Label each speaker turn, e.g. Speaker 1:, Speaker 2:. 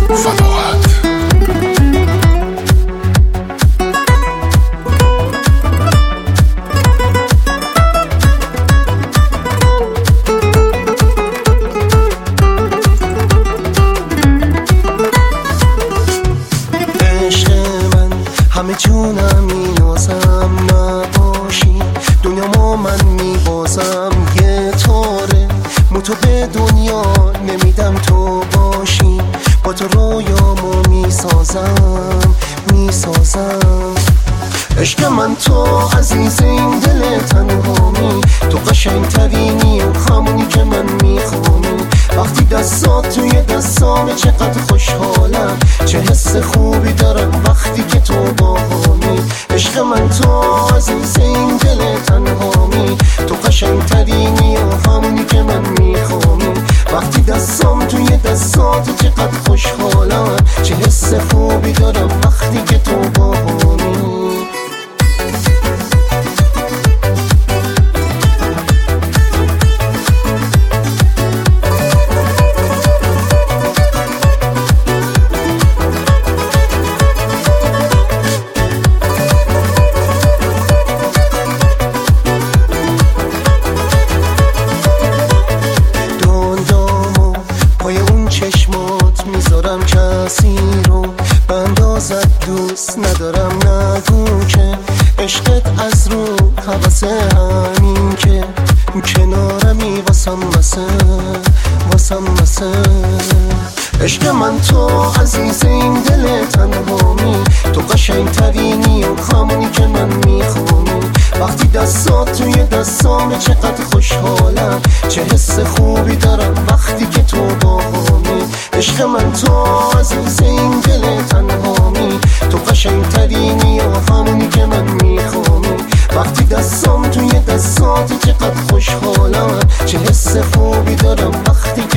Speaker 1: فضاحت.
Speaker 2: عشق من همه جونم مینازم، نباشی دنیا من میبازم یه طوره تو به دنیا نمیدم تو باشی، با تو رویامو میسازم. عشق من تو عزیز این دل تنهامی، تو قشنگترینی و همونی که من میخوامی. وقتی دستات توی دستامه چقدر خوشحالم، چه حس خوبی دارم وقتی که تو باهامی. عشق من تو عزیز این دل تنهامی، تو قشنگترینی و همونی که من میخوامی. وقتی دستام توی دستات چقدر خوشحالم، چه حس خوبی دارم وقتی که تو باهامی. چشمات میذارم کسی رو بندازد، دوست ندارم نگو که عشقت از رو حوث همین که کنارمی واسم مسه. عشق من تو عزیز این دل تنهامی، تو قشنگترینی و همونی که من میخوامی. وقتی دستات توی دستامه چقدر خوشحالم، چه حس خوبی دارم وقتی که تو باهامی. عشق من تو عزیز این دل تنهامی، تو قشنگترینی و همونی که من میخوامی. وقتی دستام توی دستات چقدر خوشحالم، چه حس خوبی دارم وقتی